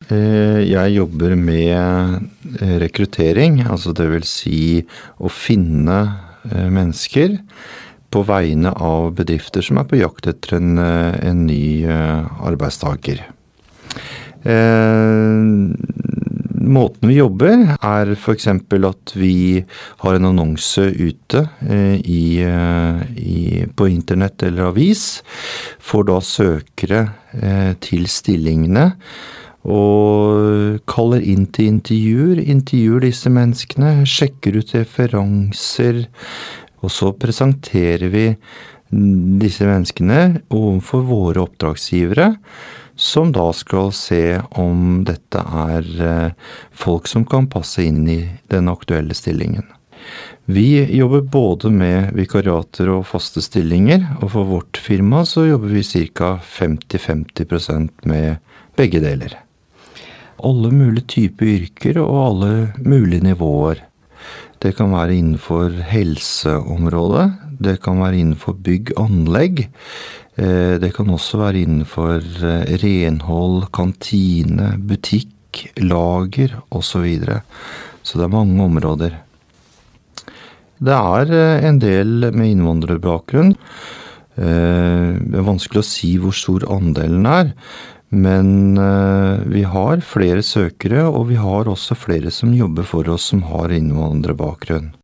Jeg jobber med rekruttering, altså det vil si å finne mennesker på vegne av bedrifter som på jakt etter en ny arbeidstaker. Måten vi jobber for eksempel at vi har en annonse ute på internett eller avis, får da søkere til stillingene og kaller inn til intervjuer disse menneskene, sjekker ut referanser, og så presenterer vi disse menneskene overfor våre oppdragsgivere, som da skal se om dette folk som kan passe inn i den aktuelle stillingen. Vi jobber både med vikariater og faste stillinger, og for vårt firma så jobber vi ca. 50-50% med begge deler. Alle mulige typer yrker og alle mulige nivåer. Det kan være innenfor helseområdet, det kan være innenfor bygg-anlegg, det kan også være innenfor renhold, kantine, butikk, lager og så videre. Så det mange områder. Det en del med innvandrerbakgrunn. Det vanskelig å si hvor stor andelen men vi har flere søkere, og vi har også flere som jobber for oss som har innvandrerbakgrunn.